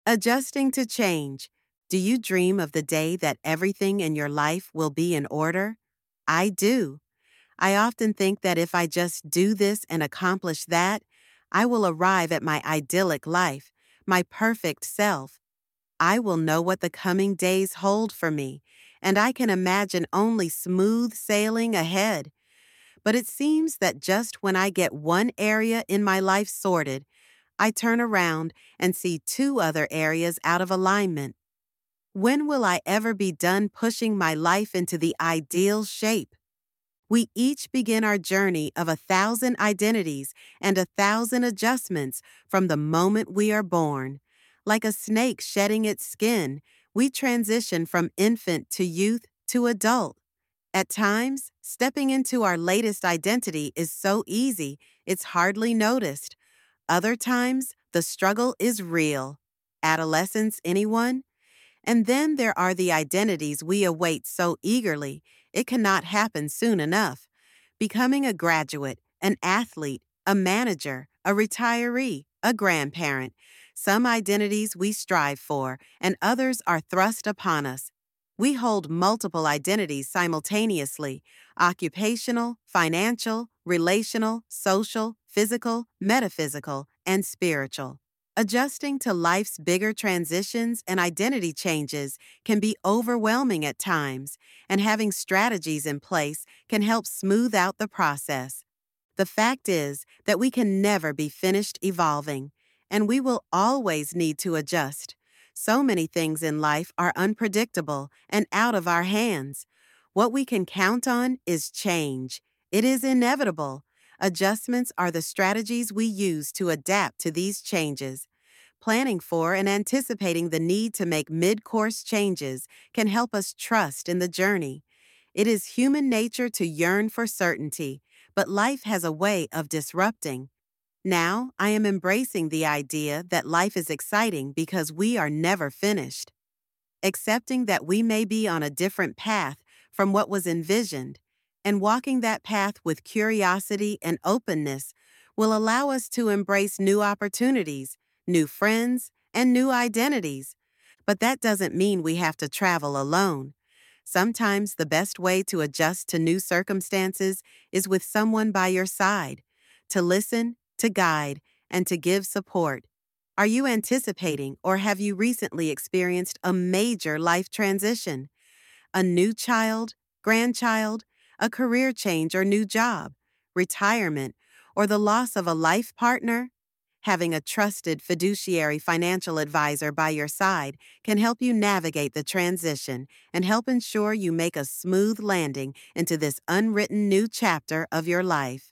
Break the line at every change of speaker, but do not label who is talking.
Adjusting to change. Do you dream of the day that everything in your life will be in order? I do. I often think that if I just do this and accomplish that, I will arrive at my idyllic life, my perfect self. I will know what the coming days hold for me, and I can imagine only smooth sailing ahead. But it seems that just when I get one area in my life sorted, I turn around and see two other areas out of alignment. When will I ever be done pushing my life into the ideal shape? We each begin our journey of 1,000 identities and 1,000 adjustments from the moment we are born. Like a snake shedding its skin, we transition from infant to youth to adult. At times, stepping into our latest identity is so easy, it's hardly noticed. Other times, the struggle is real. Adolescence, anyone? And then there are the identities we await so eagerly, it cannot happen soon enough. Becoming a graduate, an athlete, a manager, a retiree, a grandparent. Some identities we strive for, and others are thrust upon us. We hold multiple identities simultaneously: occupational, financial, relational, social, physical, metaphysical, and spiritual. Adjusting to life's bigger transitions and identity changes can be overwhelming at times, and having strategies in place can help smooth out the process. The fact is that we can never be finished evolving, and we will always need to adjust. So many things in life are unpredictable and out of our hands. What we can count on is change. It is inevitable. Adjustments are the strategies we use to adapt to these changes. Planning for and anticipating the need to make mid-course changes can help us trust in the journey. It is human nature to yearn for certainty, but life has a way of disrupting. Now, I am embracing the idea that life is exciting because we are never finished. Accepting that we may be on a different path from what was envisioned, and walking that path with curiosity and openness will allow us to embrace new opportunities, new friends, and new identities. But that doesn't mean we have to travel alone. Sometimes the best way to adjust to new circumstances is with someone by your side, to listen, to guide, and to give support. Are you anticipating or have you recently experienced a major life transition? A new child, grandchild, a career change or new job, retirement, or the loss of a life partner? Having a trusted fiduciary financial advisor by your side can help you navigate the transition and help ensure you make a smooth landing into this unwritten new chapter of your life.